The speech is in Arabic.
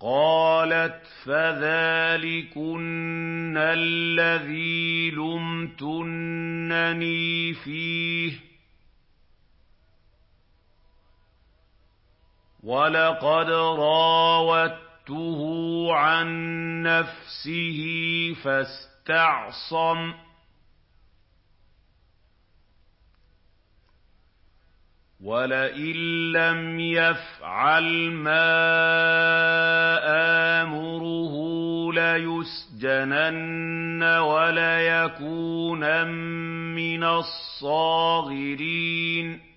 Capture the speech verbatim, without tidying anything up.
قَالَتْ فَذَٰلِكُنَّ الَّذِي لُمْتُنَّنِي فِيهِ ۖ وَلَقَدْ رَاوَدتُّهُ عَن نَّفْسِهِ فَاسْتَعْصَمَ ۖ وَلَئِن لَّمْ يَفْعَلْ مَا آمُرُهُ لَيُسْجَنَنَّ وَلَيَكُونًا مِّنَ الصَّاغِرِينَ